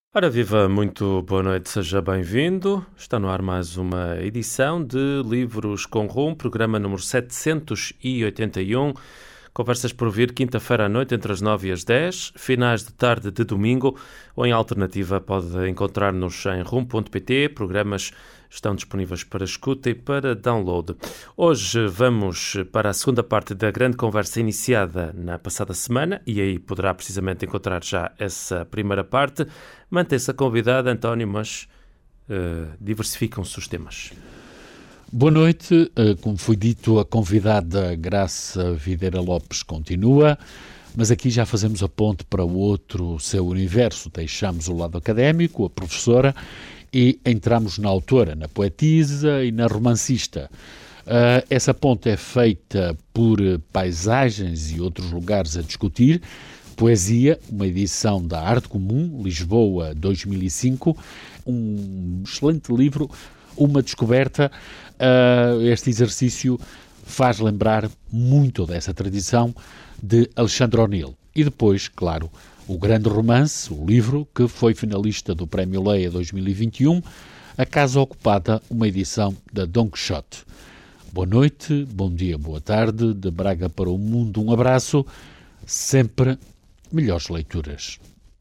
Ora viva, muito boa noite, seja bem-vindo. Está no ar mais uma edição de Livros com Rum, programa número 781. Conversas por ouvir quinta-feira à noite entre as 9 e as 10, finais de tarde de domingo, ou em alternativa pode encontrar-nos em rum.pt. Programas estão disponíveis para escuta e para download. Hoje vamos para a segunda parte da grande conversa iniciada na passada semana, e aí poderá precisamente encontrar já essa primeira parte. Mantém-se a convidada, António, mas diversificam-se os temas. Boa noite. Como foi dito, a convidada Graça Videira Lopes continua, mas aqui já fazemos a ponte para o outro seu universo. Deixamos o lado académico, a professora, e entramos na autora, na poetisa e na romancista. Essa ponte é feita por paisagens e outros lugares a discutir. Poesia, uma edição da Arte Comum, Lisboa, 2005, um excelente livro, uma descoberta. Este exercício faz lembrar muito dessa tradição de Alexandre O'Neill. E depois, claro, o grande romance, o livro, que foi finalista do Prémio Leia 2021, A Casa Ocupada, uma edição da Dom Quixote. Boa noite, bom dia, boa tarde, de Braga para o mundo, um abraço, sempre melhores leituras.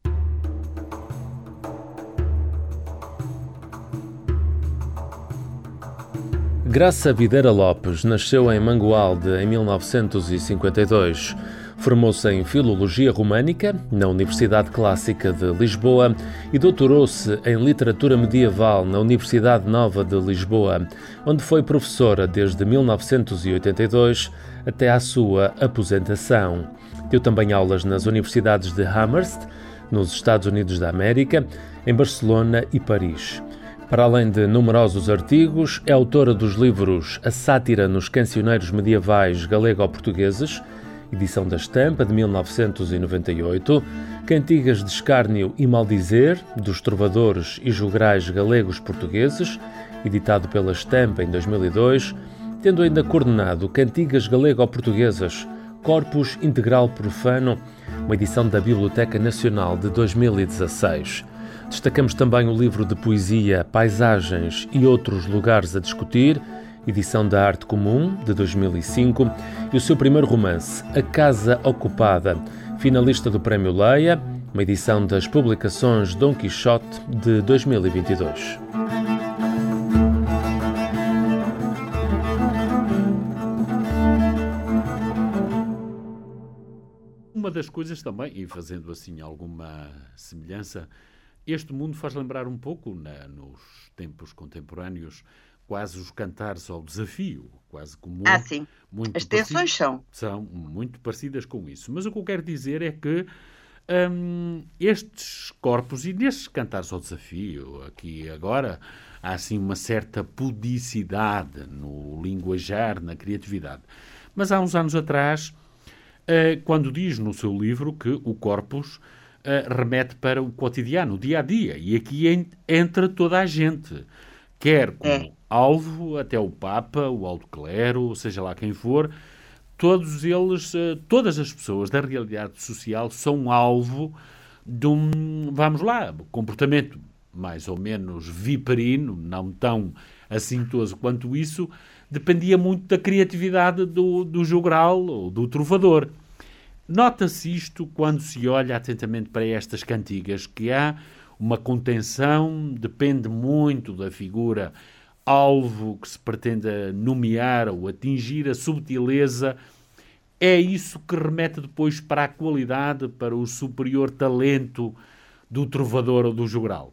Graça Videira Lopes nasceu em Mangualde em 1952. Formou-se em Filologia Românica na Universidade Clássica de Lisboa e doutorou-se em Literatura Medieval na Universidade Nova de Lisboa, onde foi professora desde 1982 até à sua aposentação. Deu também aulas nas universidades de Amherst, nos Estados Unidos da América, em Barcelona e Paris. Para além de numerosos artigos, é autora dos livros A Sátira nos Cancioneiros Medievais Galego-Portugueses, edição da Estampa, de 1998, Cantigas de Escárnio e Maldizer, dos Trovadores e Jograis Galegos-Portugueses, editado pela Estampa em 2002, tendo ainda coordenado Cantigas Galego-Portuguesas, Corpus Integral Profano, uma edição da Biblioteca Nacional de 2016. Destacamos também o livro de poesia Paisagens e Outros Lugares a Discutir, edição da Arte Comum, de 2005, e o seu primeiro romance, A Casa Ocupada, finalista do Prémio Leia, uma edição das publicações Dom Quixote, de 2022. Uma das coisas também, e fazendo assim alguma semelhança, este mundo faz lembrar um pouco, nos tempos contemporâneos, quase os cantares ao desafio, quase como... Sim. Muito as tensões são muito parecidas com isso. Mas o que eu quero dizer é que estes corpos, e nestes cantares ao desafio, aqui agora, há assim uma certa pudicidade no linguajar, na criatividade. Mas há uns anos atrás, quando diz no seu livro que o corpus remete para o cotidiano, o dia-a-dia, e aqui entra toda a gente, quer como alvo, até o Papa, o alto clero, seja lá quem for, todos eles, todas as pessoas da realidade social são alvo de vamos lá, comportamento mais ou menos viperino, não tão assintoso quanto isso, dependia muito da criatividade do jogral ou do trovador. Nota-se isto quando se olha atentamente para estas cantigas, que há uma contenção, depende muito da figura alvo que se pretenda nomear ou atingir, a subtileza. É isso que remete depois para a qualidade, para o superior talento do trovador ou do jogral.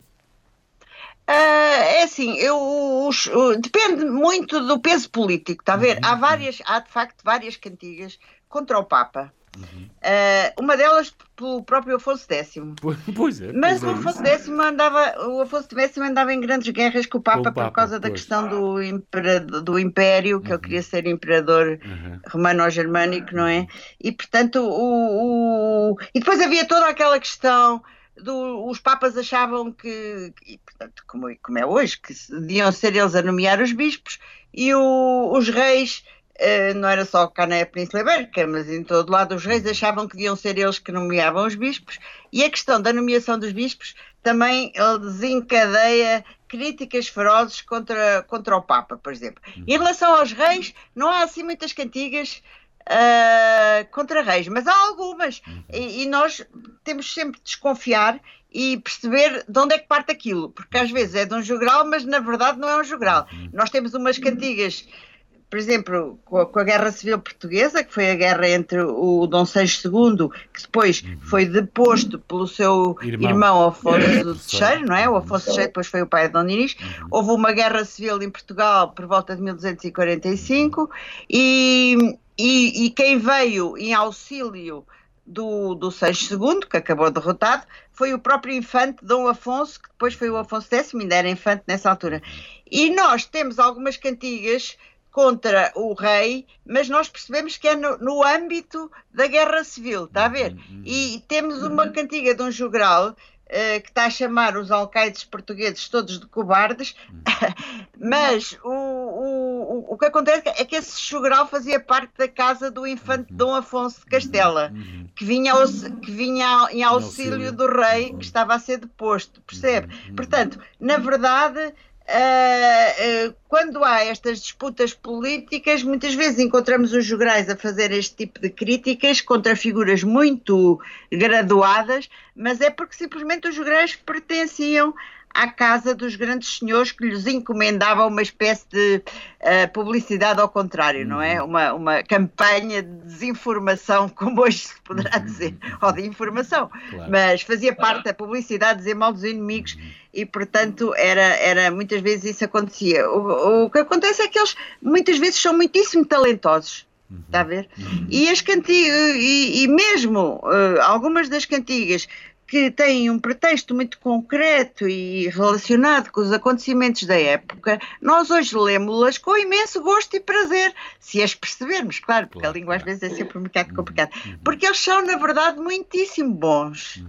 É assim, depende muito do peso político, está a ver? Há de facto várias cantigas contra o Papa. Uma delas pelo próprio Afonso X. Pois é. Mas o Afonso X andava em grandes guerras com o Papa por causa da questão do Império, que ele queria ser imperador romano-germânico, não é? E portanto, e depois havia toda aquela questão os papas achavam que, portanto, como é hoje, que deviam ser eles a nomear os bispos, e os reis não era só cá na Península Ibérica, mas em todo lado os reis achavam que deviam ser eles que nomeavam os bispos, e a questão da nomeação dos bispos também desencadeia críticas ferozes contra o Papa, por exemplo. Em relação aos reis, não há assim muitas cantigas contra reis, mas há algumas, e nós temos sempre de desconfiar e perceber de onde é que parte aquilo, porque às vezes é de um jogral, mas na verdade não é um jogral. Nós temos umas cantigas, por exemplo, com a Guerra Civil Portuguesa, que foi a guerra entre o Dom Seixo II, que depois foi deposto pelo seu irmão Afonso III, não é? O Afonso III depois foi o pai de Dom Dinis. Houve uma guerra civil em Portugal por volta de 1245 e quem veio em auxílio do Seixo II, que acabou derrotado, foi o próprio infante Dom Afonso, que depois foi o Afonso X, ainda era infante nessa altura. E nós temos algumas cantigas contra o rei, mas nós percebemos que é no âmbito da Guerra Civil, está a ver? E temos uma cantiga de um jogral que está a chamar os alcaides portugueses todos de cobardes, mas o que acontece é que esse jogral fazia parte da casa do infante Dom Afonso de Castela, que vinha em auxílio do rei que estava a ser deposto, percebe? Portanto, na verdade, quando há estas disputas políticas, muitas vezes encontramos os jograis a fazer este tipo de críticas contra figuras muito graduadas, mas é porque simplesmente os jograis pertenciam à casa dos grandes senhores que lhes encomendavam uma espécie de publicidade ao contrário, não é? Uma campanha de desinformação, como hoje se poderá dizer, ou de informação, claro. Mas fazia parte da publicidade dizer mal dos inimigos e, portanto, era muitas vezes isso acontecia. O que acontece é que eles muitas vezes são muitíssimo talentosos. Está a ver? E as cantigas, e mesmo algumas das cantigas que têm um pretexto muito concreto e relacionado com os acontecimentos da época, nós hoje lemos-las com imenso gosto e prazer, se as percebermos, claro, porque a língua às vezes é sempre um bocado complicada, porque eles são, na verdade, muitíssimo bons.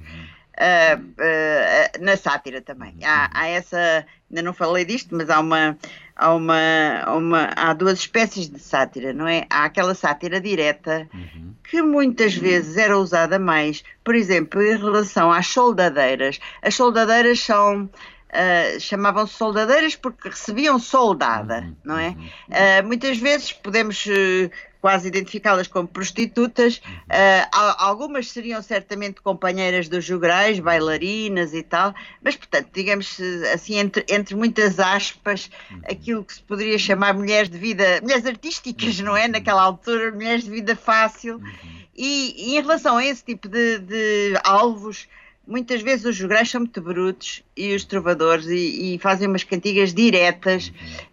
Na sátira também. Há essa, ainda não falei disto, mas há duas espécies de sátira, não é? Há aquela sátira direta que muitas vezes era usada mais, por exemplo, em relação às soldadeiras. As soldadeiras chamavam-se soldadeiras porque recebiam soldada, não é? Muitas vezes podemos quase identificá-las como prostitutas, algumas seriam certamente companheiras dos jograis, bailarinas e tal, mas portanto, digamos assim, entre muitas aspas, aquilo que se poderia chamar mulheres artísticas, não é? Naquela altura, mulheres de vida fácil, e em relação a esse tipo de alvos, muitas vezes os jograis são muito brutos e os trovadores e fazem umas cantigas diretas,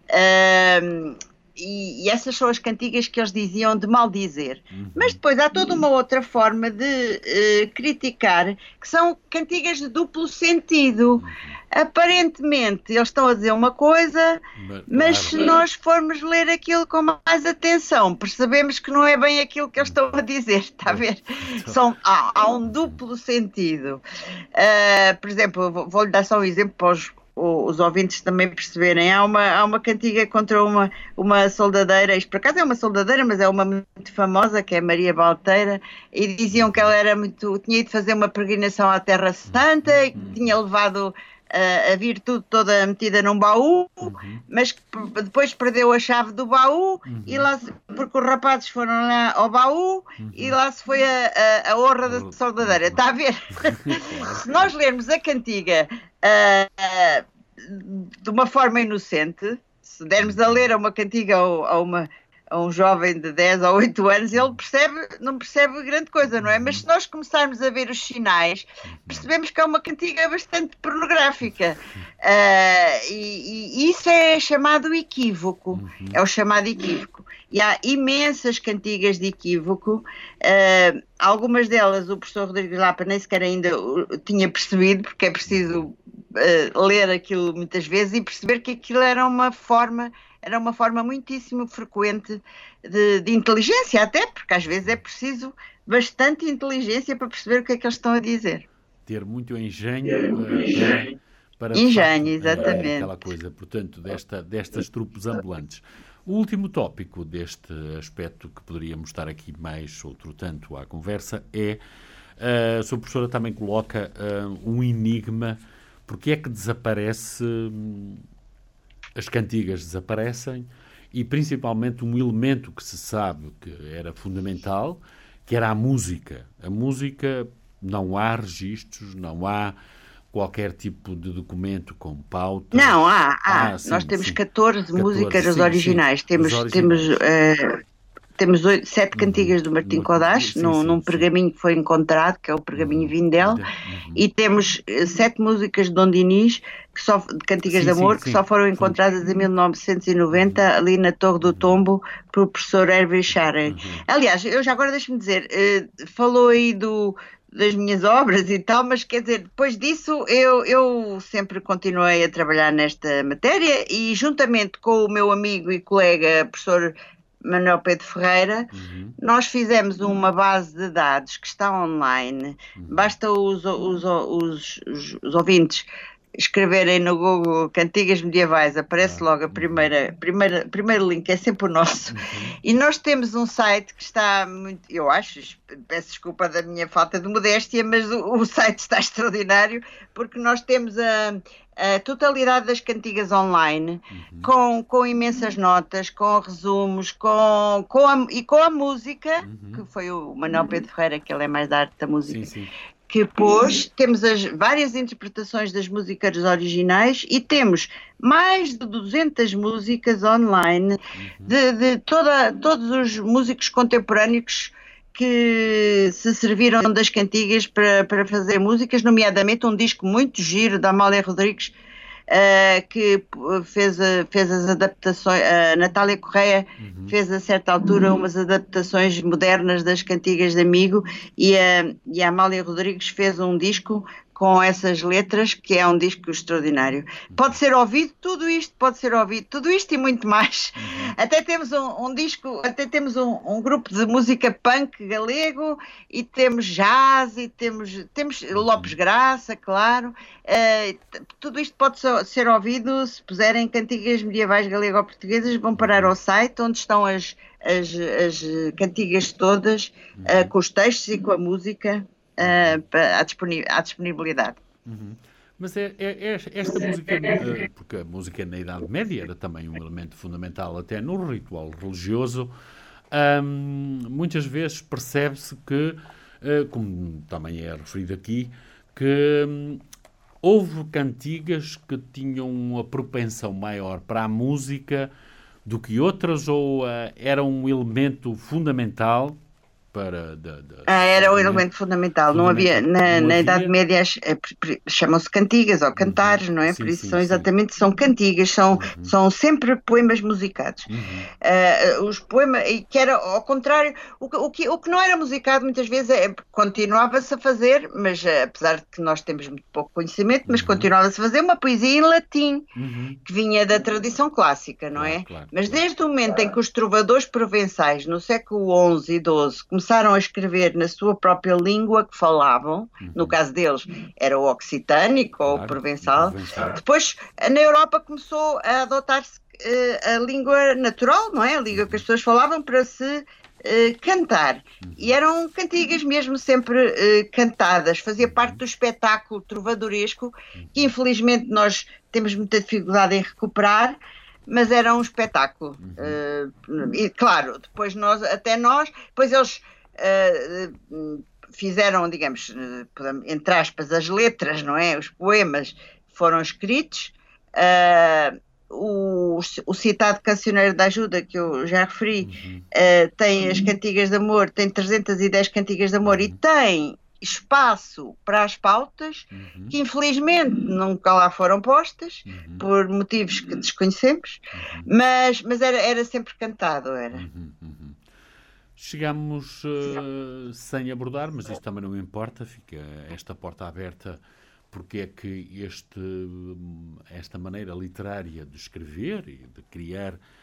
e essas são as cantigas que eles diziam de maldizer. Mas depois há toda uma outra forma de criticar, que são cantigas de duplo sentido. Aparentemente eles estão a dizer uma coisa, mas se nós formos ler aquilo com mais atenção, percebemos que não é bem aquilo que eles estão a dizer, está a ver? Há um duplo sentido. Por exemplo, vou-lhe dar só um exemplo para os ouvintes também perceberem. Há uma cantiga contra uma soldadeira, isto por acaso é uma soldadeira, mas é uma muito famosa, que é Maria Balteira, e diziam que ela tinha ido fazer uma peregrinação à Terra Santa e que tinha levado a virtude toda metida num baú, mas que depois perdeu a chave do baú, e lá, porque os rapazes foram lá ao baú, e lá se foi a honra da soldadeira. Está a ver? Se nós lermos a cantiga de uma forma inocente, se dermos a ler uma cantiga a um jovem de 10 ou 8 anos, ele não percebe grande coisa, não é? Mas se nós começarmos a ver os sinais, percebemos que é uma cantiga bastante pornográfica. E isso é chamado equívoco. É o chamado equívoco. E há imensas cantigas de equívoco. Algumas delas o professor Rodrigues Lapa nem sequer ainda tinha percebido, porque é preciso ler aquilo muitas vezes e perceber que aquilo era uma forma muitíssimo frequente de inteligência, até porque às vezes é preciso bastante inteligência para perceber o que é que eles estão a dizer. Ter muito engenho para engenho, exatamente. Aquela coisa, portanto, destas trupes ambulantes. O último tópico deste aspecto que poderíamos estar aqui mais outro tanto à conversa é, a sua professora também coloca um enigma, porque é que as cantigas desaparecem e principalmente um elemento que se sabe que era fundamental, que era a música. A música, não há registros, não há qualquer tipo de documento com pauta. Não, há. Nós temos 14 músicas originais. Temos 7 cantigas do Martim Codás, num pergaminho que foi encontrado, que é o pergaminho Vindel, e temos 7 músicas de Dom Dinis, de cantigas de amor, que só foram encontradas em 1990, ali na Torre do Tombo, pelo professor Hervé Charen. Aliás, eu já agora deixe-me dizer, falou aí das minhas obras e tal, mas quer dizer, depois disso eu sempre continuei a trabalhar nesta matéria e juntamente com o meu amigo e colega professor Manuel Pedro Ferreira, nós fizemos uma base de dados que está online, basta os ouvintes escreverem no Google Cantigas Medievais, aparece logo a primeiro link, é sempre o nosso. E nós temos um site que está muito, eu acho, peço desculpa da minha falta de modéstia, mas o site está extraordinário, porque nós temos a totalidade das cantigas online, com imensas notas, com resumos, com a música, que foi o Manuel Pedro Ferreira, que ele é mais da arte da música. Sim. Que pôs, temos as várias interpretações das músicas originais e temos mais de 200 músicas online de todos os músicos contemporâneos que se serviram das cantigas para fazer músicas, nomeadamente um disco muito giro da Amália Rodrigues, que fez as adaptações, a Natália Correia fez a certa altura umas adaptações modernas das cantigas de Amigo e a Amália Rodrigues fez um disco com essas letras, que é um disco extraordinário. Pode ser ouvido tudo isto e muito mais. Até temos um disco, até temos um grupo de música punk galego e temos jazz e temos Lopes Graça, claro. Tudo isto pode ser ouvido se puserem cantigas medievais galego-portuguesas, vão parar ao site onde estão as cantigas todas, com os textos e com a música. À disponibilidade. Mas esta música, porque a música na Idade Média era também um elemento fundamental até no ritual religioso, muitas vezes percebe-se que, como também é referido aqui, que houve cantigas que tinham uma propensão maior para a música do que outras, ou era um elemento fundamental era o elemento fundamental. Não havia, na Idade Média chamam-se cantigas ou cantares, não é? Por isso são cantigas, são sempre poemas musicados. Os poemas, que era ao contrário, o que não era musicado muitas vezes continuava-se a fazer, mas apesar de que nós temos muito pouco conhecimento, mas continuava-se a fazer uma poesia em latim, que vinha da tradição clássica, não é? Claro. Mas desde o momento em que os trovadores provençais, no século XI e XII, começaram a escrever na sua própria língua que falavam, no caso deles era o occitânico ou o provençal. Depois na Europa começou a adotar-se a língua natural, não é? A língua que as pessoas falavam para se cantar. E eram cantigas mesmo sempre cantadas, fazia parte do espetáculo trovadoresco que infelizmente nós temos muita dificuldade em recuperar, mas era um espetáculo. E claro, depois eles fizeram, digamos, entre aspas, as letras, não é? Os poemas foram escritos. O citado Cancioneiro da Ajuda, que eu já referi, tem as cantigas de amor, tem 310 cantigas de amor e tem espaço para as pautas, que infelizmente nunca lá foram postas, por motivos que desconhecemos, mas era sempre cantado, era. Chegamos sem abordar, mas isso também não importa, fica esta porta aberta, porque é que esta maneira literária de escrever e de criar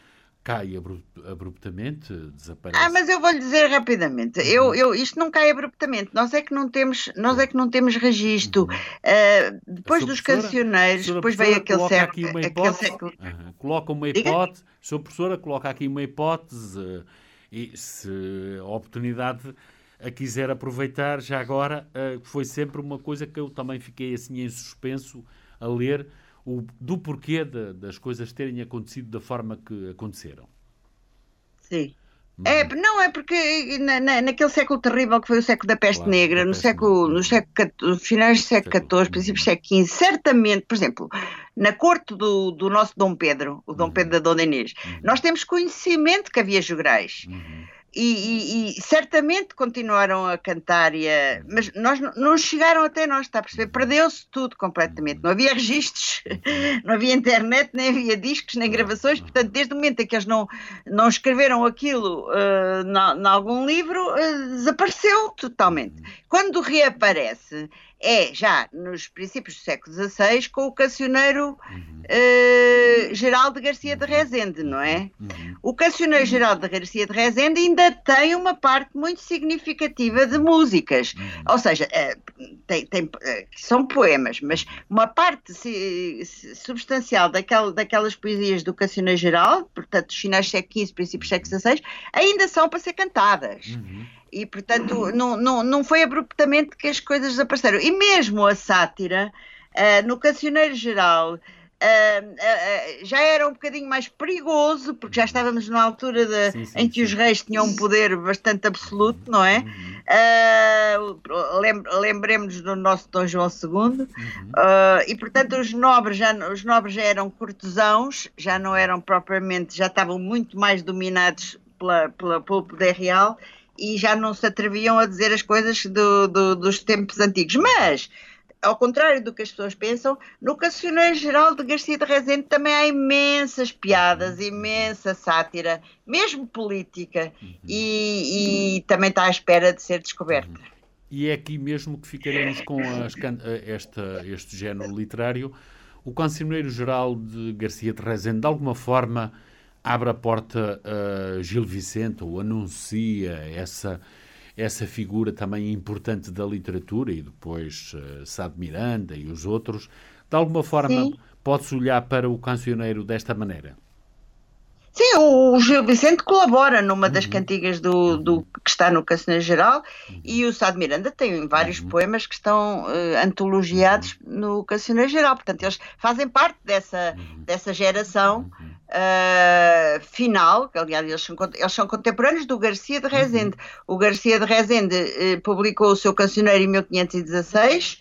cai abruptamente, desaparece. Mas eu vou-lhe dizer rapidamente, isto não cai abruptamente, nós é que não temos registro. Depois dos cancioneiros, depois veio aquele século. Coloca uma hipótese, a sua professora coloca aqui uma hipótese, e se a oportunidade a quiser aproveitar, já agora, foi sempre uma coisa que eu também fiquei assim em suspenso a ler, do porquê das coisas terem acontecido da forma que aconteceram. Sim. Não, é porque naquele século terrível que foi o século da peste negra, nos finais do século XIV, princípios do século XV, certamente, por exemplo, na corte do nosso Dom Pedro, o Dom Pedro da Dona Inês, nós temos conhecimento que havia jograis. E certamente continuaram a cantar, mas não chegaram até nós, está a perceber? Perdeu-se tudo completamente. Não havia registros, não havia internet, nem havia discos, nem gravações. Portanto, desde o momento em que eles não escreveram aquilo em algum livro, desapareceu totalmente. Quando reaparece, é já nos princípios do século XVI, com o cancioneiro Geraldo Garcia de Rezende, não é? O cancioneiro Geraldo Garcia de Rezende ainda tem uma parte muito significativa de músicas, ou seja, são poemas, mas uma parte substancial daquelas poesias do cancioneiro Geraldo, portanto, dos finais do século XV, princípios do século XVI, ainda são para ser cantadas. E, portanto, não foi abruptamente que as coisas desapareceram. E mesmo a sátira, no Cancioneiro Geral, já era um bocadinho mais perigoso, porque já estávamos numa altura em que os reis tinham um poder bastante absoluto, não é? Lembremos do nosso Dom João II. E, portanto, os nobres já eram cortesãos, já não eram propriamente, já estavam muito mais dominados pelo poder real, e já não se atreviam a dizer as coisas dos tempos antigos. Mas, ao contrário do que as pessoas pensam, no Cancioneiro Geraldo de Garcia de Rezende também há imensas piadas, imensa sátira, mesmo política, e também está à espera de ser descoberta. E é aqui mesmo que ficaremos com este género literário. O Cancioneiro Geraldo de Garcia de Rezende, de alguma forma, abre a porta a Gil Vicente, ou anuncia essa figura também importante da literatura, e depois Sá de Miranda e os outros. De alguma forma, pode-se olhar para o cancioneiro desta maneira? Sim, o Gil Vicente colabora numa das cantigas que está no Cancioneiro Geral, e o Sá de Miranda tem vários poemas que estão antologiados no Cancioneiro Geral. Portanto, eles fazem parte dessa geração final, que aliás eles são contemporâneos do Garcia de Rezende. O Garcia de Rezende publicou o seu Cancioneiro em 1516,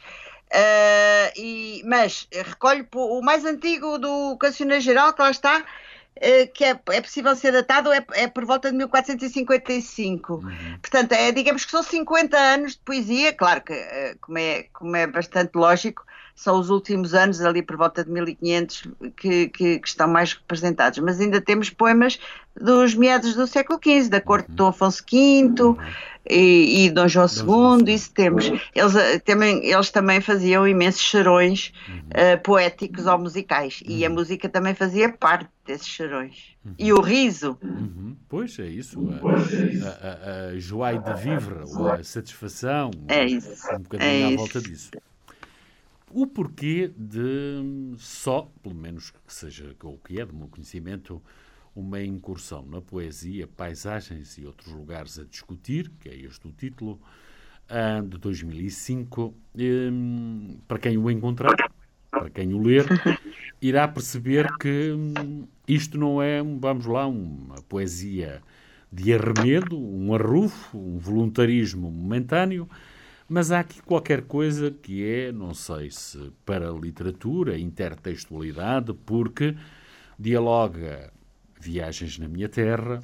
mas recolhe o mais antigo do Cancioneiro Geral, que lá está, que é possível ser datado, é por volta de 1455. Portanto, digamos que são 50 anos de poesia. Claro que, como é bastante lógico, são os últimos anos, ali por volta de 1500, que estão mais representados. Mas ainda temos poemas dos meados do século XV, da corte de Dom Afonso V e Dom João II, isso temos. Eles também faziam imensos charões poéticos ou musicais, e a música também fazia parte desses charões. E o riso. Pois, é isso. A joie de vivre, ou a satisfação. É isso. Um bocadinho à volta disso. O porquê de só, pelo menos que seja o que é do meu conhecimento, uma incursão na poesia, paisagens e outros lugares a discutir, que é este o título, de 2005. Para quem o encontrar, para quem o ler, irá perceber que isto não é, vamos lá, uma poesia de arremedo, um arrufo, um voluntarismo momentâneo, mas há aqui qualquer coisa que é, não sei se para a literatura, intertextualidade, porque dialoga Viagens na Minha Terra,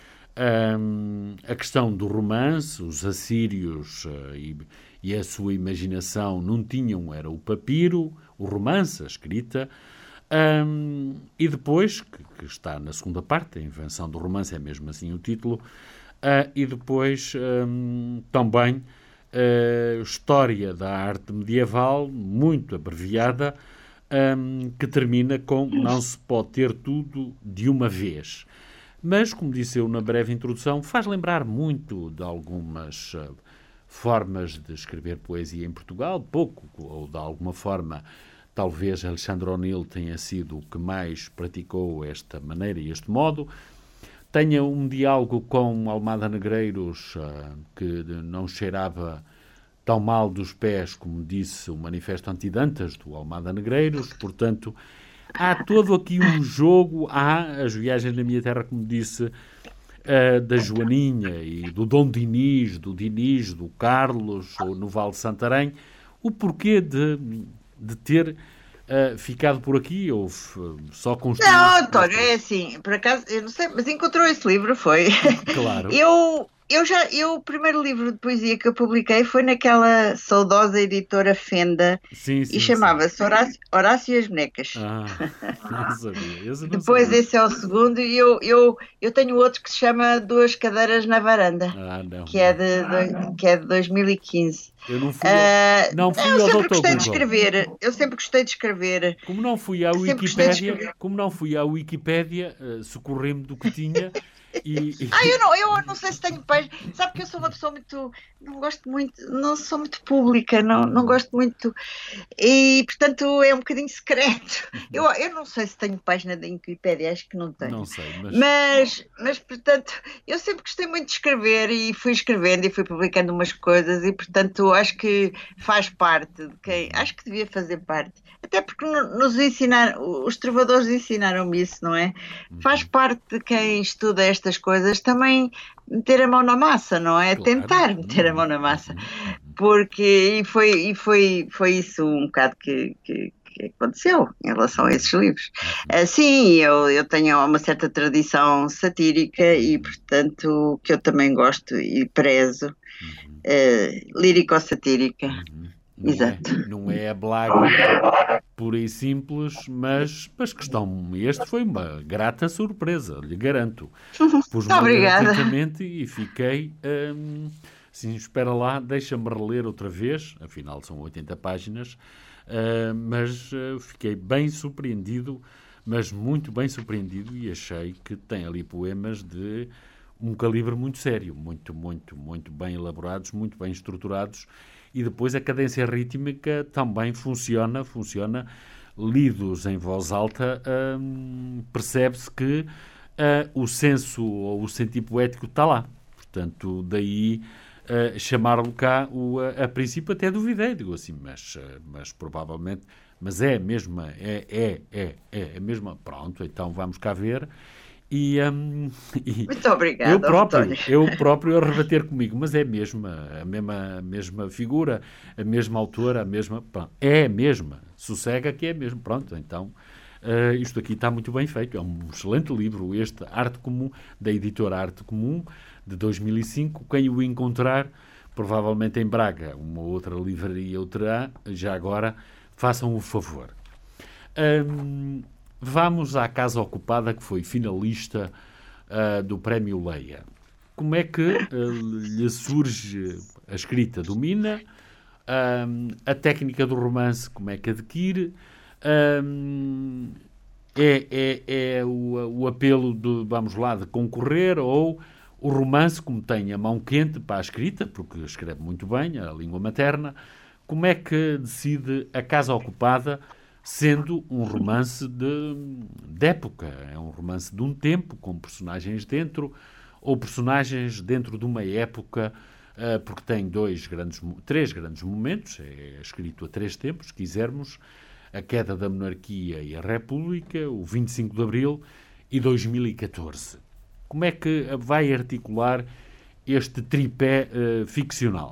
a questão do romance, os assírios e a sua imaginação não tinham, era o papiro, o romance, a escrita, e depois, que está na segunda parte, a invenção do romance, é mesmo assim o título, e depois também história da arte medieval, muito abreviada, que termina com não se pode ter tudo de uma vez. Mas, como disse eu na breve introdução, faz lembrar muito de algumas formas de escrever poesia em Portugal, pouco, ou de alguma forma, talvez Alexandre O'Neill tenha sido o que mais praticou esta maneira e este modo. Tenha um diálogo com Almada Negreiros que não cheirava tão mal dos pés, como disse o Manifesto Antidantas do Almada Negreiros, portanto, há todo aqui um jogo, há as viagens na minha terra, como disse, da Joaninha e do Dom Dinis, do Carlos, ou no Vale de Santarém, o porquê de ter ficado por aqui, ou só construído... Não, António, é assim, por acaso, eu não sei, mas encontrou esse livro, foi? Claro. O primeiro livro de poesia que eu publiquei foi naquela saudosa editora Fenda, sim, e chamava-se Horácio e as Bonecas. Não sabia. Depois esse é o segundo, e eu tenho outro que se chama Duas Cadeiras na Varanda, que é de 2015. Eu não fui ao eu sempre Dr. gostei Google. de escrever. Eu sempre gostei de escrever. Como não fui à Wikipédia, socorri-me do que tinha. Eu não sei se tenho página. Sabe que eu sou uma pessoa muito. Não sou muito pública, não gosto muito. E, portanto, é um bocadinho secreto. Eu não sei se tenho página da Wikipédia, acho que não tenho. Não sei, mas, portanto, eu sempre gostei muito de escrever e fui escrevendo e fui publicando umas coisas e, portanto, acho que faz parte de quem. Acho que devia fazer parte. Até porque nos ensinaram, os trovadores ensinaram-me isso, não é? Faz parte de quem estuda estas coisas também meter a mão na massa, não é? Claro. Tentar meter a mão na massa. Porque foi isso um bocado que aconteceu em relação a esses livros. Sim, eu tenho uma certa tradição satírica e, portanto, que eu também gosto e prezo, lírico-satírica. Exato. Não é a blaga pura e simples, mas este foi uma grata surpresa, lhe garanto. Obrigada. E fiquei, assim, espera lá, deixa-me reler outra vez, afinal são 80 páginas, mas fiquei bem surpreendido, mas muito bem surpreendido, e achei que tem ali poemas de um calibre muito sério, muito, muito, muito bem elaborados, muito bem estruturados. E depois a cadência rítmica também funciona, lidos em voz alta, percebe-se que o senso ou o sentido poético está lá. Portanto, daí chamar-lhe cá, a princípio até duvidei, digo assim, mas provavelmente, mas é a mesma, pronto, então vamos cá ver. Muito obrigada, eu próprio a rebater comigo, mas é a mesma figura, a mesma autora, é a mesma, sossega que é a mesma, pronto, então isto aqui está muito bem feito, é um excelente livro, este Arte Comum, da editora Arte Comum, de 2005, quem o encontrar, provavelmente em Braga, uma outra livraria o terá, já agora, façam o favor. Vamos à Casa Ocupada, que foi finalista do Prémio Leia. Como é que lhe surge a escrita? Domina? A técnica do romance, como é que adquire? É o apelo de concorrer, ou o romance, como tem a mão quente para a escrita, porque escreve muito bem, a língua materna, como é que decide A Casa Ocupada, sendo um romance de época, é um romance de um tempo, com personagens dentro, ou personagens dentro de uma época, porque tem três grandes momentos, é escrito a três tempos, se quisermos, a queda da monarquia e a república, o 25 de Abril e 2014. Como é que vai articular este tripé ficcional?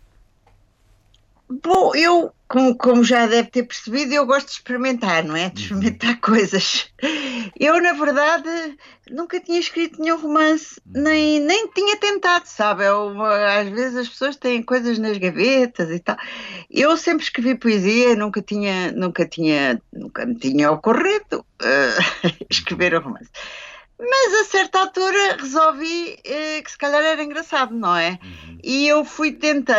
Bom, eu, como já deve ter percebido, eu gosto de experimentar, não é? De experimentar coisas. Eu, na verdade, nunca tinha escrito nenhum romance, nem tinha tentado, sabe? Às vezes as pessoas têm coisas nas gavetas e tal. Eu sempre escrevi poesia, nunca me tinha ocorrido escrever um romance. Mas a certa altura resolvi que se calhar era engraçado, não é? E eu fui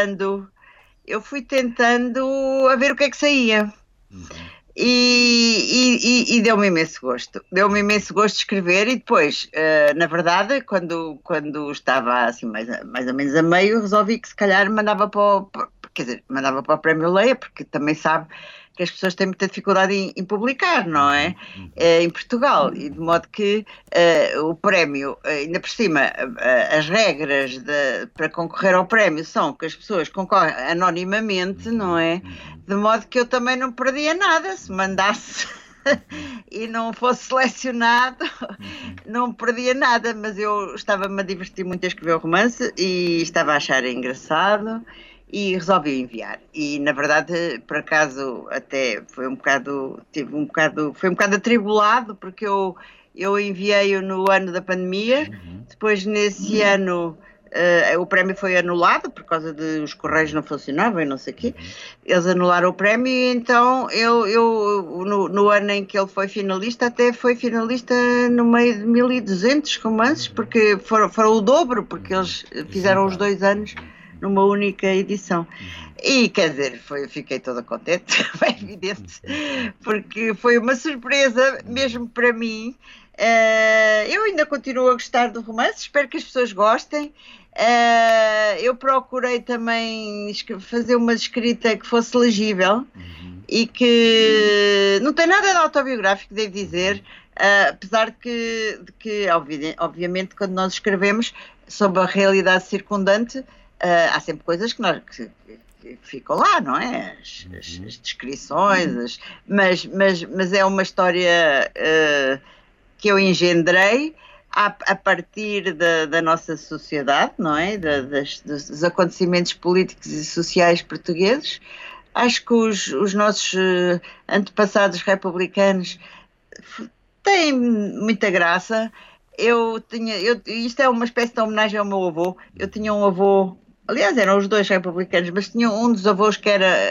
tentando a ver o que é que saía. E E deu-me imenso gosto. Deu-me imenso gosto de escrever, e depois, na verdade, quando estava assim mais ou menos a meio, resolvi que se calhar mandava mandava para o Prémio Leia, porque também sabe que as pessoas têm muita dificuldade em publicar, não é? Em Portugal, e de modo que o prémio, ainda por cima, as regras para concorrer ao prémio são que as pessoas concorrem anonimamente, não é? De modo que eu também não perdia nada se mandasse e não fosse selecionado, não perdia nada, mas eu estava-me a divertir muito a escrever o romance e estava a achar engraçado. E resolvi enviar. E, na verdade, por acaso, até foi um bocado atribulado, porque eu enviei-o no ano da pandemia. Depois, nesse ano, o prémio foi anulado, por causa de os correios não funcionavam e não sei o quê. Eles anularam o prémio, e então no ano em que ele foi finalista, até foi finalista no meio de 1200 romances, porque foram o dobro, porque eles fizeram os 2 anos numa única edição. E, quer dizer, fiquei toda contente, é evidente, porque foi uma surpresa, mesmo para mim. Eu ainda continuo a gostar do romance, espero que as pessoas gostem. Eu procurei também fazer uma escrita que fosse legível e que não tem nada de autobiográfico, devo dizer, apesar de que obviamente, quando nós escrevemos sobre a realidade circundante, há sempre coisas que ficam lá, não é? As descrições, mas é uma história que eu engendrei a partir da nossa sociedade, não é? Dos acontecimentos políticos e sociais portugueses. Acho que os nossos antepassados republicanos têm muita graça. Isto é uma espécie de homenagem ao meu avô. Eu tinha um avô. Aliás, eram os 2 republicanos, mas tinha um dos avós que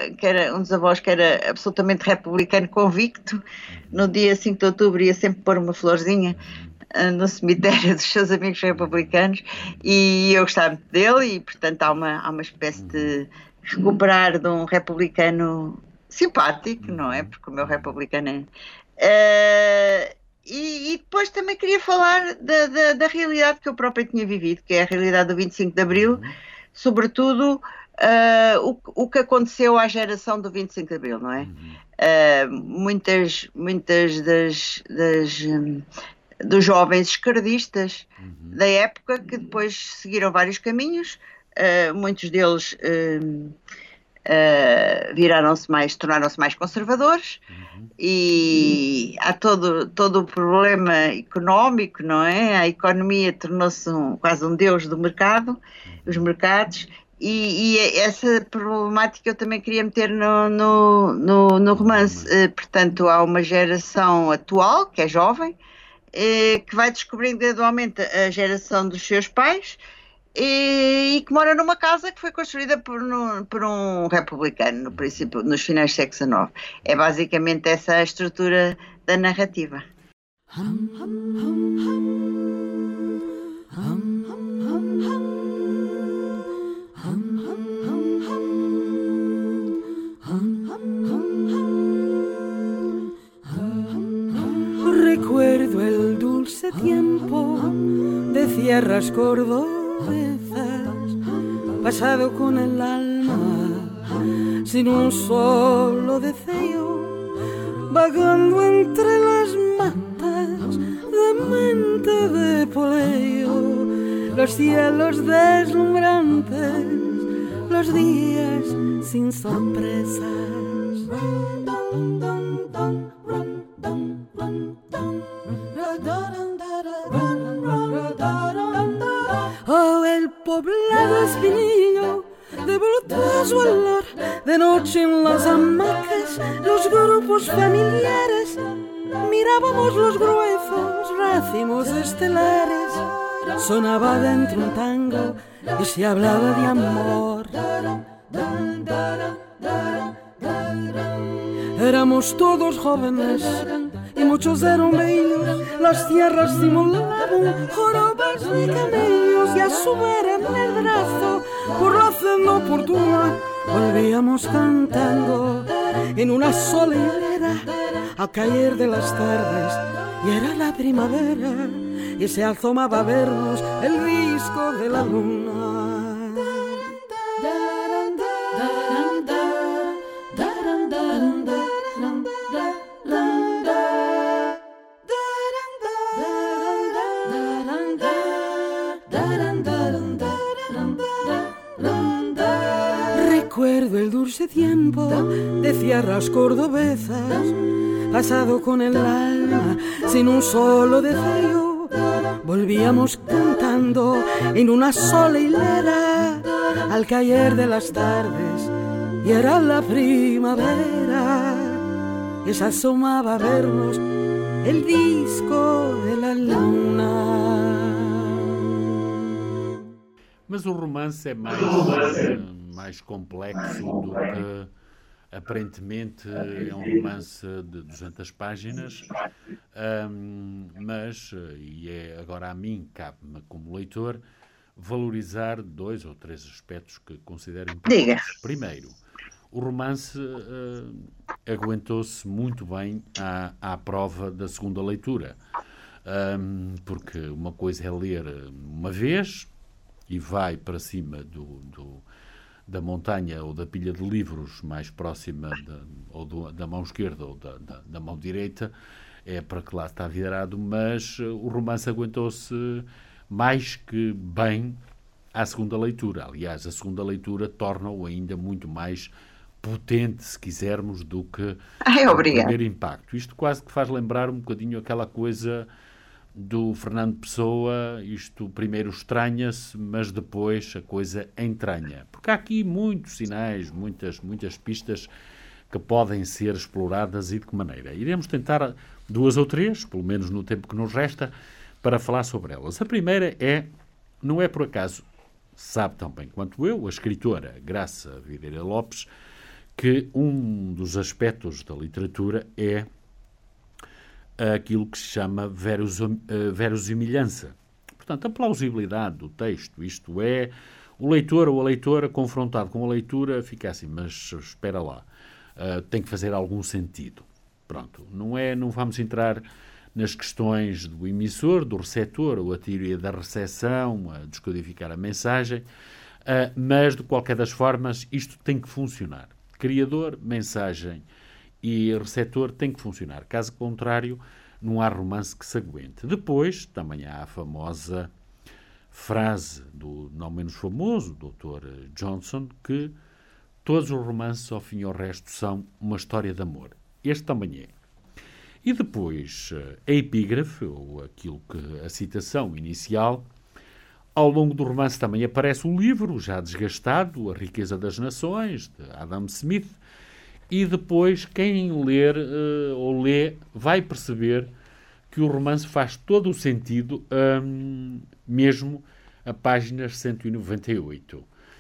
era absolutamente republicano convicto. No dia 5 de outubro ia sempre pôr uma florzinha no cemitério dos seus amigos republicanos, e eu gostava muito dele, e portanto há uma espécie de recuperar de um republicano simpático, não é? Porque o meu republicano é... E depois também queria falar da realidade que eu própria tinha vivido, que é a realidade do 25 de Abril, sobretudo o que aconteceu à geração do 25 de Abril, não é? Muitas dos jovens esquerdistas da época, que depois seguiram vários caminhos, muitos deles tornaram-se mais conservadores, e há todo o problema económico, não é? A economia tornou-se quase um deus do mercado, os mercados, e essa problemática eu também queria meter no romance. Portanto, há uma geração atual, que é jovem, que vai descobrindo gradualmente a geração dos seus pais, e que mora numa casa que foi construída por um republicano no princípio, nos finais do século XIX. É basicamente essa a estrutura da narrativa. Recuerdo el dulce tiempo de tierras cordobesas, pasado con el alma sin un solo deseo, vagando entre las matas de mente de poleo, los cielos deslumbrantes, los días sin sorpresas. Oh, el poblado espinillo de voluptuoso olor, de noche en las hamacas, los grupos familiares, mirábamos los gruesos racimos estelares, sonaba dentro un tango y se hablaba de amor. Éramos todos jóvenes y muchos eran bellos, las tierras simulaban jorobas y camellos, y a su vera en el brazo, por la senda oportuna, volvíamos cantando en una sola hilera al caer de las tardes, y era la primavera, y se asomaba a vernos el risco de la luna. Recuerdo el dulce tiempo de tierras cordobesas, pasado con el alma sin un solo deseo. Volvíamos cantando en una sola hilera al caer de las tardes, y era la primavera, y se asomaba a vernos el disco de la luna. Mas o romance é mais complexo do que aparentemente é um romance de 200 páginas, mas, e é agora a mim, cabe-me como leitor, valorizar 2 ou 3 aspectos que considero importantes. Primeiro, o romance aguentou-se muito bem à prova da segunda leitura, porque uma coisa é ler uma vez e vai para cima da montanha ou da pilha de livros mais próxima da mão esquerda ou da mão direita, é para que lá está virado, mas o romance aguentou-se mais que bem à segunda leitura. Aliás, a segunda leitura torna-o ainda muito mais potente, se quisermos, do que o primeiro impacto. Isto quase que faz lembrar um bocadinho aquela coisa do Fernando Pessoa, isto primeiro estranha-se, mas depois a coisa entranha. Porque há aqui muitos sinais, muitas pistas que podem ser exploradas, e de que maneira. Iremos tentar 2 ou 3, pelo menos no tempo que nos resta, para falar sobre elas. A primeira não é por acaso, sabe tão bem quanto eu, a escritora Graça Videira Lopes, que um dos aspectos da literatura é aquilo que se chama verosimilhança. Portanto, a plausibilidade do texto, isto é, o leitor ou a leitora confrontado com a leitura fica assim, mas espera lá, tem que fazer algum sentido. Pronto, não vamos entrar nas questões do emissor, do receptor, ou a teoria da recepção, a descodificar a mensagem, mas, de qualquer das formas, isto tem que funcionar. Criador, mensagem e receptor tem que funcionar. Caso contrário, não há romance que se aguente. Depois, também há a famosa frase do não menos famoso Dr. Johnson, que todos os romances, ao fim e ao resto, são uma história de amor. Este também é. E depois, a epígrafe, ou aquilo que a citação inicial. Ao longo do romance também aparece o livro, já desgastado, A Riqueza das Nações, de Adam Smith, e depois quem ler ou lê vai perceber que o romance faz todo o sentido, mesmo a páginas 198.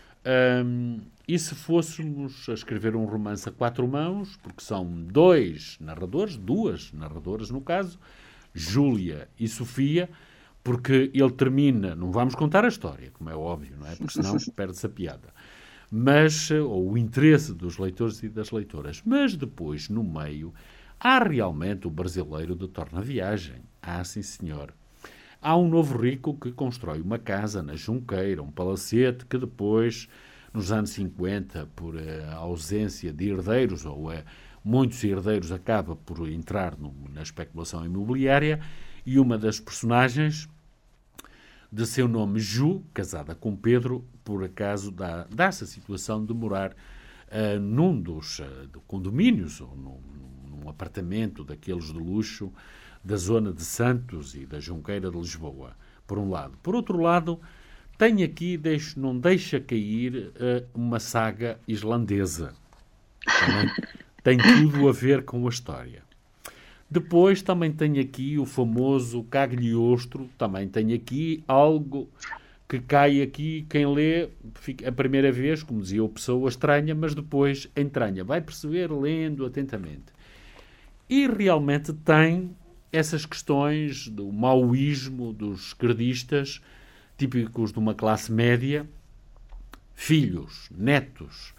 E se fôssemos a escrever um romance a 4 mãos, porque são 2 narradoras no caso, Júlia e Sofia, porque ele termina, não vamos contar a história, como é óbvio, não é? Porque senão perde-se a piada. Mas, ou o interesse dos leitores e das leitoras. Mas depois, no meio, há realmente o brasileiro de Torna-Viagem. Ah, sim, senhor. Há um novo rico que constrói uma casa na Junqueira, um palacete que depois, nos anos 50, por ausência de herdeiros, ou muitos herdeiros, acaba por entrar na especulação imobiliária, e uma das personagens, de seu nome Ju, casada com Pedro, por acaso dá-se a situação de morar num dos condomínios, ou num apartamento daqueles de luxo da zona de Santos e da Junqueira de Lisboa, por um lado. Por outro lado, tem aqui, não deixa cair uma saga islandesa. Também tem tudo a ver com a história. Depois também tem aqui o famoso Cagliostro, também tem aqui algo que cai aqui, quem lê, a primeira vez, como dizia o Pessoa, estranha, mas depois entranha. Vai perceber lendo atentamente. E realmente tem essas questões do maoísmo dos esquerdistas, típicos de uma classe média, filhos, netos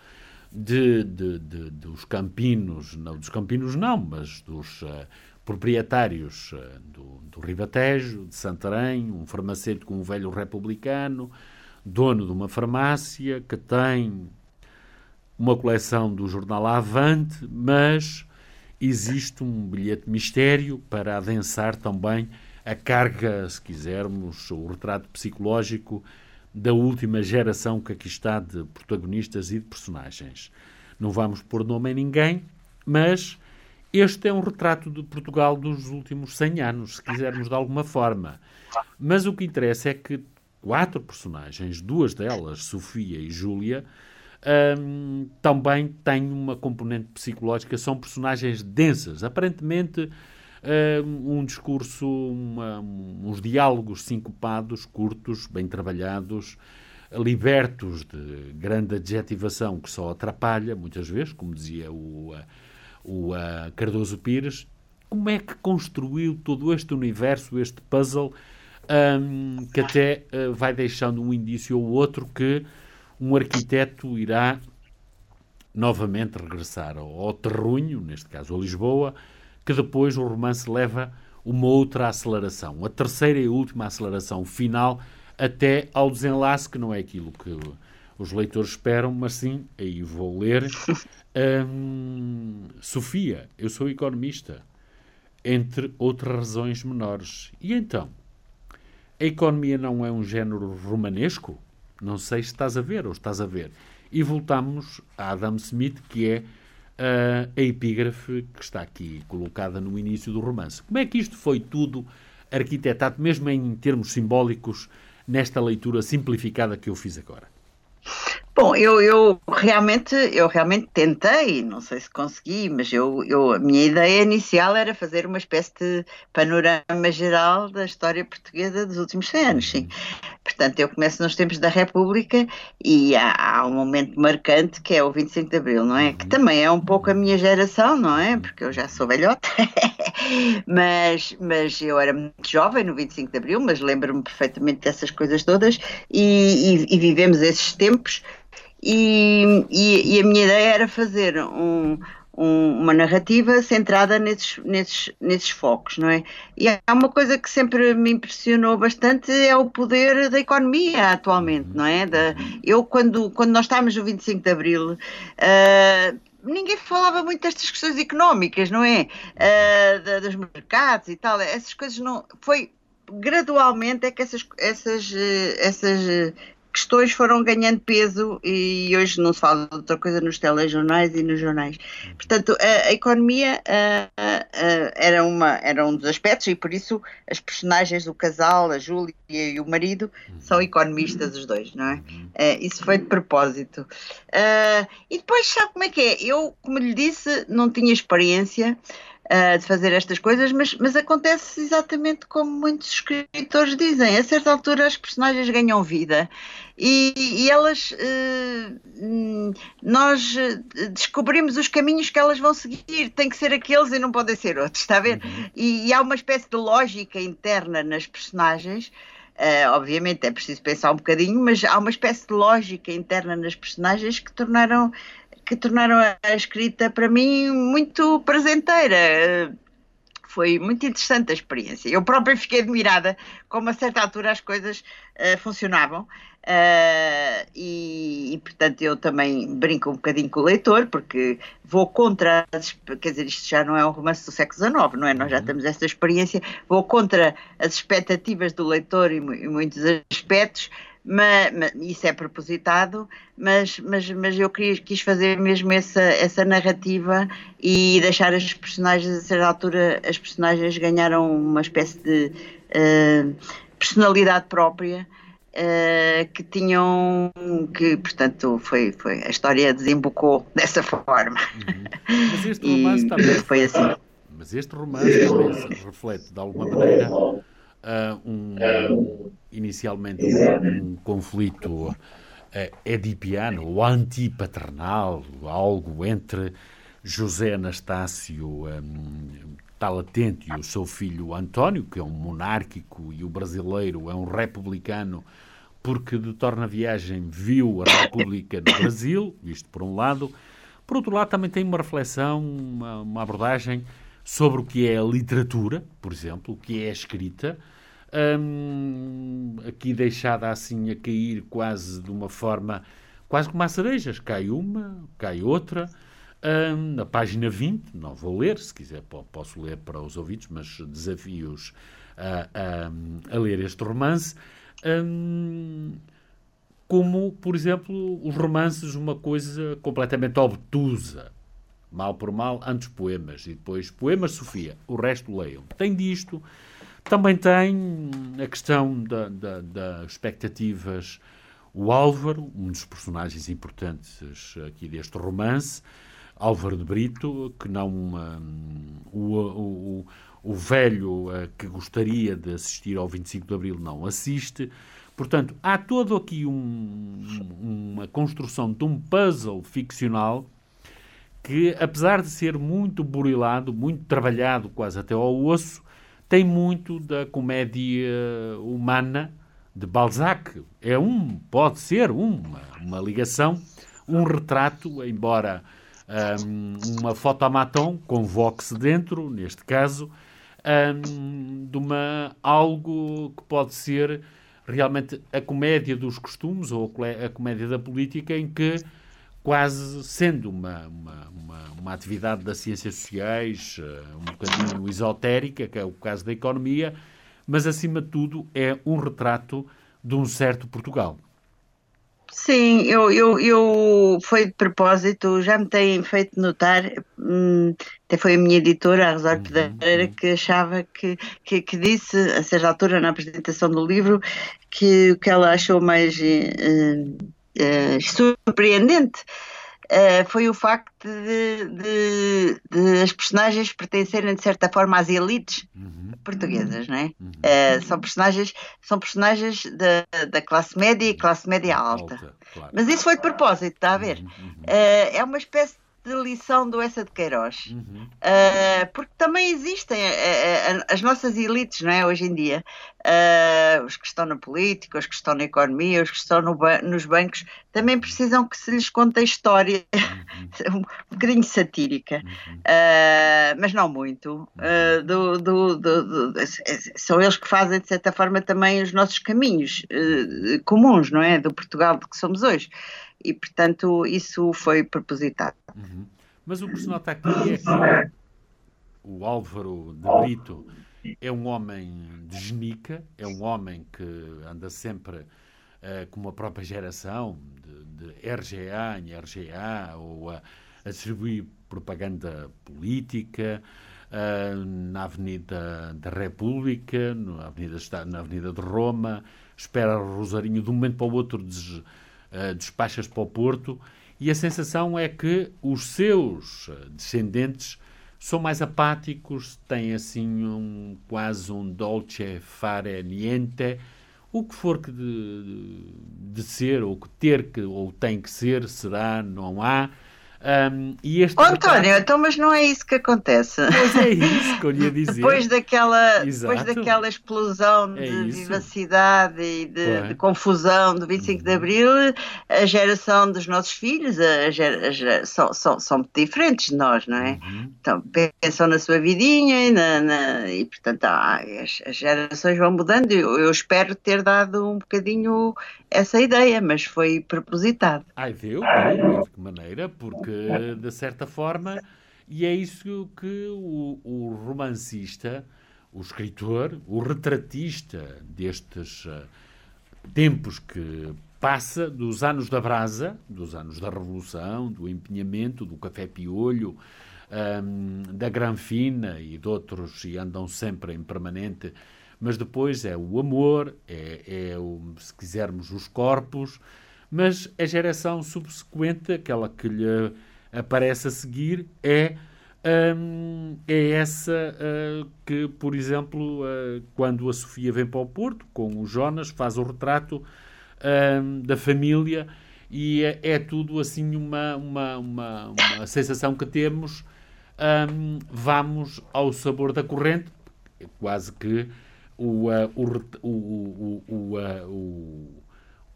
dos campinos, não dos campinos não, mas dos proprietários do Ribatejo, de Santarém, um farmacêutico, um velho republicano, dono de uma farmácia, que tem uma coleção do jornal Avante, mas existe um bilhete mistério para adensar também a carga, se quisermos, o retrato psicológico da última geração que aqui está de protagonistas e de personagens. Não vamos pôr nome a ninguém, mas este é um retrato de Portugal dos últimos 100 anos, se quisermos de alguma forma. Mas o que interessa é que 4 personagens, 2 delas, Sofia e Júlia, também têm uma componente psicológica, são personagens densas, aparentemente um discurso, uns diálogos sincopados, curtos, bem trabalhados, libertos de grande adjetivação que só atrapalha, muitas vezes, como dizia o Cardoso Pires. Como é que construiu todo este universo, este puzzle, que até vai deixando um indício ou outro que um arquiteto irá novamente regressar ao terrunho, neste caso a Lisboa, que depois o romance leva uma outra aceleração, a terceira e última aceleração final, até ao desenlace, que não é aquilo que os leitores esperam, mas sim, aí vou ler, Sofia, eu sou economista, entre outras razões menores. E então, a economia não é um género romanesco? Não sei se estás a ver ou estás a ver. E voltamos a Adam Smith, que é a epígrafe que está aqui colocada no início do romance. Como é que isto foi tudo arquitetado, mesmo em termos simbólicos, nesta leitura simplificada que eu fiz agora? Bom, eu realmente tentei, não sei se consegui, mas a minha ideia inicial era fazer uma espécie de panorama geral da história portuguesa dos últimos 100 anos, sim. Portanto, eu começo nos tempos da República e há um momento marcante que é o 25 de Abril, não é? Que também é um pouco a minha geração, não é? Porque eu já sou velhota, mas eu era muito jovem no 25 de Abril, mas lembro-me perfeitamente dessas coisas todas e vivemos esses tempos. E a minha ideia era fazer uma narrativa centrada nesses focos, não é? E há uma coisa que sempre me impressionou bastante, é o poder da economia atualmente, não é? Quando nós estávamos no 25 de Abril, ninguém falava muito destas questões económicas, não é? Dos mercados e tal, essas coisas não... Foi gradualmente é que essas questões foram ganhando peso e hoje não se fala de outra coisa nos telejornais e nos jornais. Portanto, a economia era um dos aspectos e por isso as personagens do casal, a Júlia e o marido, são economistas os dois, não é? Isso foi de propósito. E depois, sabe como é que é? Eu, como lhe disse, não tinha experiência de fazer estas coisas, mas acontece exatamente como muitos escritores dizem. A certa altura as personagens ganham vida e elas, nós descobrimos os caminhos que elas vão seguir, tem que ser aqueles e não podem ser outros, está a ver? E há uma espécie de lógica interna nas personagens. Obviamente é preciso pensar um bocadinho, mas há uma espécie de lógica interna nas personagens que tornaram a escrita para mim muito prazenteira. Foi muito interessante a experiência. Eu própria fiquei admirada como a certa altura as coisas funcionavam e portanto eu também brinco um bocadinho com o leitor, porque vou contra, quer dizer, isto já não é um romance do século XIX, não é? Nós já temos esta experiência, vou contra as expectativas do leitor em muitos aspectos, mas isso é propositado, mas eu quis fazer mesmo essa narrativa e deixar as personagens, a certa altura, as personagens ganharam uma espécie de personalidade própria, portanto, a história desembocou dessa forma. Mas este romance também foi assim. Mas este romance também se reflete, de alguma maneira, inicialmente um conflito edipiano ou antipaternal, algo entre José Anastácio Talatente e o seu filho António, que é um monárquico, e o brasileiro é um republicano porque de Tornaviagem viu a República no Brasil, isto por um lado. Por outro lado, também tem uma reflexão, uma abordagem sobre o que é a literatura, por exemplo, o que é a escrita, aqui deixada assim a cair quase de uma forma, quase como as cerejas, cai uma, cai outra. Na página 20, não vou ler, se quiser posso ler para os ouvintes, mas desafio-os a ler este romance, como, por exemplo, os romances, uma coisa completamente obtusa, mal por mal, antes poemas, e depois poemas, Sofia, o resto leiam. Tem disto, também tem a questão das expectativas. O Álvaro, um dos personagens importantes aqui deste romance, Álvaro de Brito, que não o velho que gostaria de assistir ao 25 de Abril não assiste. Portanto, há todo aqui uma construção de um puzzle ficcional que, apesar de ser muito burilado, muito trabalhado quase até ao osso, tem muito da comédia humana de Balzac. Pode ser uma ligação, um retrato, embora uma fotomaton com vox dentro, neste caso, de algo que pode ser realmente a comédia dos costumes ou a comédia da política, em que, quase sendo uma atividade das ciências sociais, um bocadinho esotérica, que é o caso da economia, mas, acima de tudo, é um retrato de um certo Portugal. Sim, foi de propósito, já me têm feito notar, até foi a minha editora, a Rosário Pedreira, que achava que disse, a certa altura na apresentação do livro, que o que ela achou mais surpreendente foi o facto de as personagens pertencerem, de certa forma, às elites portuguesas, não é? São personagens da classe média e classe média alta. Claro. Mas isso foi de propósito, está a ver? É uma espécie de lição do Eça de Queiroz, porque também existem as nossas elites, não é, hoje em dia, os que estão na política, os que estão na economia, os que estão nos bancos, também precisam que se lhes conte a história, um bocadinho satírica, mas não muito, são eles que fazem, de certa forma, também os nossos caminhos comuns, não é, do Portugal de que somos hoje. E, portanto, isso foi propositado. Mas o que se nota aqui é que o Álvaro de Brito é um homem de genica, é um homem que anda sempre como a própria geração de RGA em RGA, ou a distribuir propaganda política na Avenida da República, na Avenida de Roma, espera o Rosarinho de um momento para o outro despachas para o Porto, e a sensação é que os seus descendentes são mais apáticos, têm assim quase um dolce fare niente, o que for que de ser, ou que ter que, ou tem que ser, será, não há. António, então, mas não é isso que acontece. Pois é isso que eu ia dizer. Depois daquela explosão de vivacidade e de confusão do 25 de Abril, a geração dos nossos filhos são muito diferentes de nós, não é? Então, pensam na sua vidinha e portanto, as gerações vão mudando. Eu espero ter dado um bocadinho essa ideia, mas foi propositado. Deu, de que maneira? Porque, de certa forma, e é isso que o romancista, o escritor, o retratista destes tempos que passa, dos anos da brasa, dos anos da Revolução, do empenhamento, do café piolho, da granfina e de outros, e andam sempre em permanente, mas depois é o amor, se quisermos, os corpos, mas a geração subsequente, aquela que lhe aparece a seguir, é essa que, por exemplo, quando a Sofia vem para o Porto, com o Jonas, faz o retrato da família, e é tudo assim uma sensação que temos, vamos ao sabor da corrente,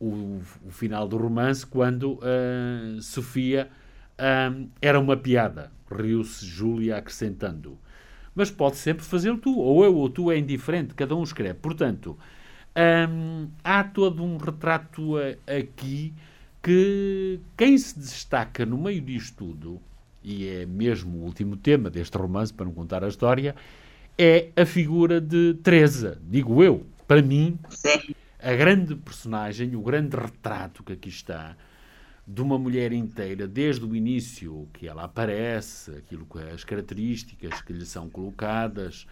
o final do romance, quando Sofia era uma piada. Riu-se Júlia acrescentando: mas pode sempre fazê-lo tu, ou eu ou tu, é indiferente, cada um escreve. Portanto, há todo um retrato aqui que quem se destaca no meio disto tudo, e é mesmo o último tema deste romance, para não contar a história, é a figura de Teresa, digo eu. Para mim, a grande personagem, o grande retrato que aqui está, de uma mulher inteira, desde o início que ela aparece, as características que lhe são colocadas,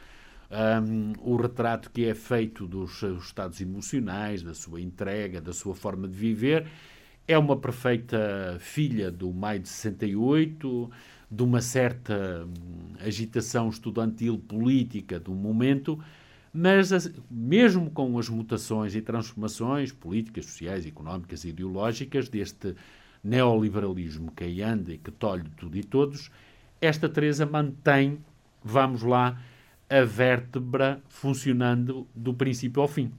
o retrato que é feito dos seus estados emocionais, da sua entrega, da sua forma de viver. É uma perfeita filha do maio de 68, de uma certa agitação estudantil política do momento, mas mesmo com as mutações e transformações políticas, sociais, económicas e ideológicas deste neoliberalismo que aí anda e que tolhe tudo e todos, esta Teresa mantém, vamos lá, a vértebra funcionando do princípio ao fim.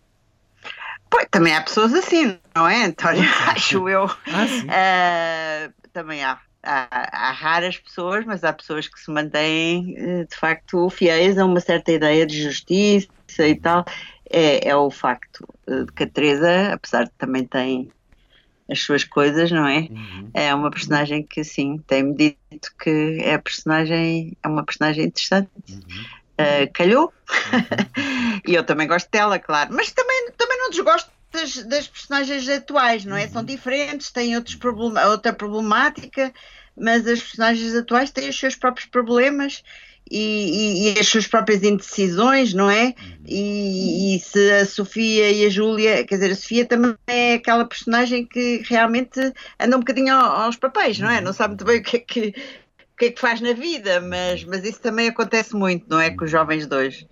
Pois, também há pessoas assim, não é, António? Acho eu. Sim. Também há raras pessoas, mas há pessoas que se mantêm, de facto, fiéis a uma certa ideia de justiça e tal. É o facto de que a Teresa, apesar de também tem as suas coisas, não é? Uhum. É uma personagem que, sim, tem-me dito que é uma personagem interessante. Uhum. Calhou. E eu também gosto dela, claro. Mas também não desgosto das personagens atuais, não é? São diferentes, têm outra problemática, mas as personagens atuais têm os seus próprios problemas e as suas próprias indecisões, não é? E se a Sofia e a Júlia, quer dizer, a Sofia também é aquela personagem que realmente anda um bocadinho aos papéis, não é? Não sabe muito bem o que é que faz na vida, mas isso também acontece muito, não é? Com os jovens de hoje.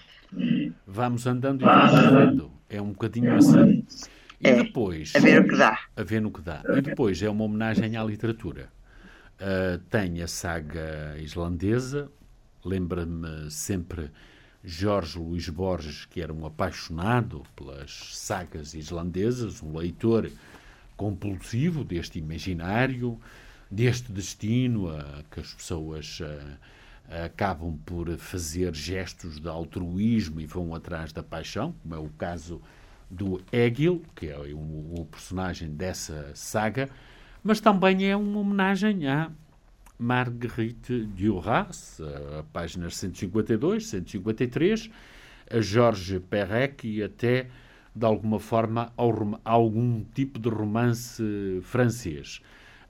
Vamos andando e vamos vendo. É um bocadinho assim. E depois... A ver o que dá. A ver no que dá. E depois é uma homenagem à literatura. Tem a saga islandesa. Lembra-me sempre Jorge Luís Borges, que era um apaixonado pelas sagas islandesas, um leitor compulsivo deste imaginário, deste destino a que as pessoas acabam por fazer gestos de altruísmo e vão atrás da paixão, como é o caso do Egil, que é o personagem dessa saga, mas também é uma homenagem a Marguerite Duras, a páginas 152, 153, a Georges Perec e até, de alguma forma, a algum tipo de romance francês.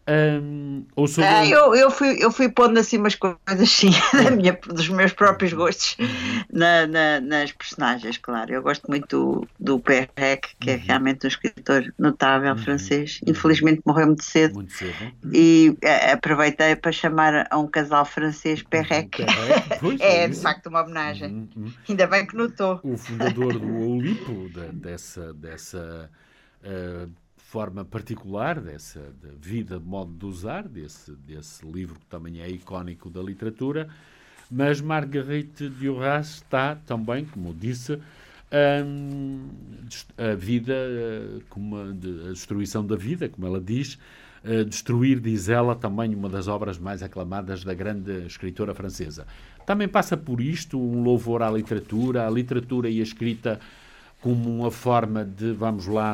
Eu fui pondo assim umas coisas assim dos meus próprios gostos nas personagens, claro. Eu gosto muito do Perec, que é realmente um escritor notável francês. Infelizmente morreu muito cedo. Muito cedo. E aproveitei para chamar a um casal francês Perec. De facto uma homenagem. Ainda bem que notou. O fundador do Oulipo, dessa forma particular, dessa vida, modo de usar, desse livro que também é icónico da literatura, mas Marguerite Duras está também, como disse, a vida, a destruição da vida, como ela diz, destruir, diz ela, também uma das obras mais aclamadas da grande escritora francesa. Também passa por isto, um louvor à literatura e a escrita como uma forma de, vamos lá,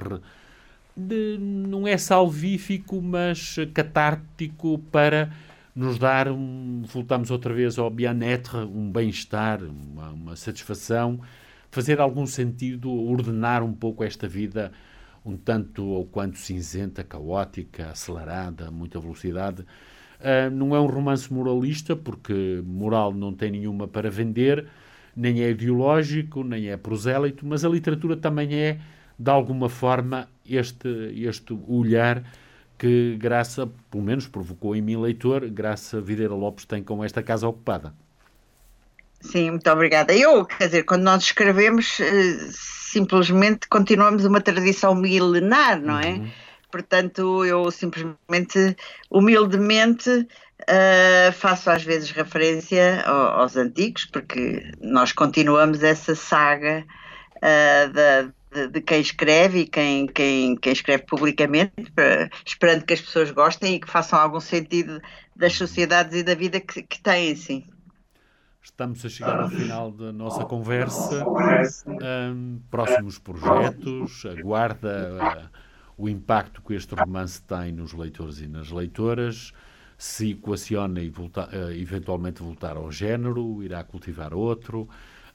não é salvífico, mas catártico para nos dar, voltamos outra vez ao bien-être, um bem-estar, uma satisfação, fazer algum sentido, ordenar um pouco esta vida um tanto ou quanto cinzenta, caótica, acelerada, muita velocidade. Não é um romance moralista, porque moral não tem nenhuma para vender, nem é ideológico, nem é prosélito, mas a literatura também é, de alguma forma, este olhar que Graça, pelo menos provocou em mim, leitor, Graça Videira Lopes tem com esta Casa Ocupada. Sim, muito obrigada. Quer dizer, quando nós escrevemos, simplesmente continuamos uma tradição milenar, não é? Portanto, eu simplesmente, humildemente, faço às vezes referência aos antigos, porque nós continuamos essa saga de quem escreve e quem escreve publicamente, esperando que as pessoas gostem e que façam algum sentido das sociedades e da vida que têm, sim. Estamos a chegar ao final da nossa conversa. Próximos projetos, aguarda o impacto que este romance tem nos leitores e nas leitoras, se equaciona e eventualmente voltar ao género, irá cultivar outro.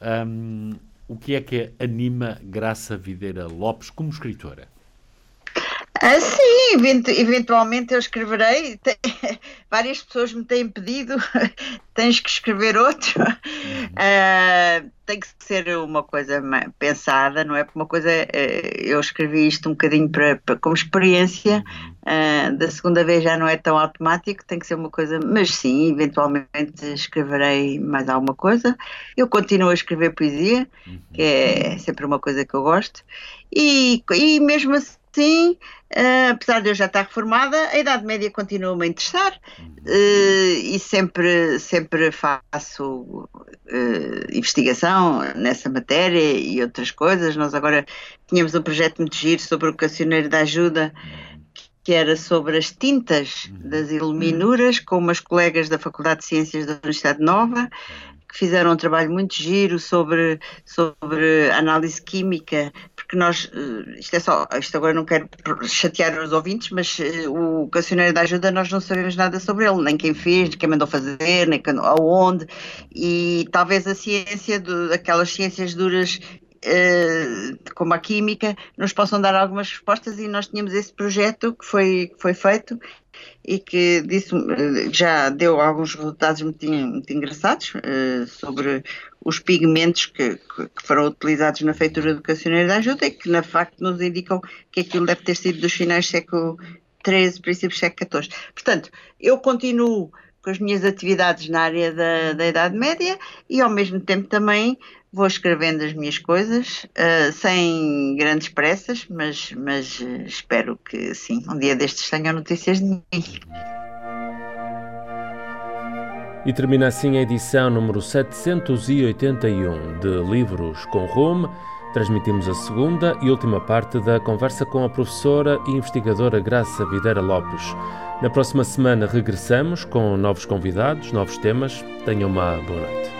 O que é que anima Graça Videira Lopes como escritora? Sim, eventualmente eu escreverei. Várias pessoas me têm pedido, tens que escrever outro. Tem que ser uma coisa pensada, não é? Uma coisa, eu escrevi isto um bocadinho como experiência, da segunda vez já não é tão automático, tem que ser uma coisa, mas sim, eventualmente escreverei mais alguma coisa. Eu continuo a escrever poesia, que é sempre uma coisa que eu gosto, e mesmo assim, apesar de eu já estar reformada, a Idade Média continua-me a interessar, e sempre faço investigação nessa matéria e outras coisas. Nós agora tínhamos um projeto muito giro sobre o Cancioneiro da Ajuda, que era sobre as tintas das iluminuras, com umas colegas da Faculdade de Ciências da Universidade Nova, que fizeram um trabalho muito giro sobre análise química, porque nós, isto agora não quero chatear os ouvintes, mas o Cancioneiro da Ajuda nós não sabemos nada sobre ele, nem quem fez, quem mandou fazer, nem aonde, e talvez a ciência, aquelas ciências duras, como a química, nos possam dar algumas respostas, e nós tínhamos esse projeto que foi feito e que já deu alguns resultados muito engraçados sobre os pigmentos que foram utilizados na feitura do Cancioneiro da Ajuda, e que, na facto, nos indicam que aquilo deve ter sido dos finais do século XIII, princípios do século XIV. Portanto, eu continuo com as minhas atividades na área da Idade Média e, ao mesmo tempo, também vou escrevendo as minhas coisas, sem grandes pressas, mas espero que, sim, um dia destes tenham notícias de mim. E termina assim a edição número 781 de Livros com Rumo. Transmitimos a segunda e última parte da conversa com a professora e investigadora Graça Videira Lopes. Na próxima semana regressamos com novos convidados, novos temas. Tenham uma boa noite.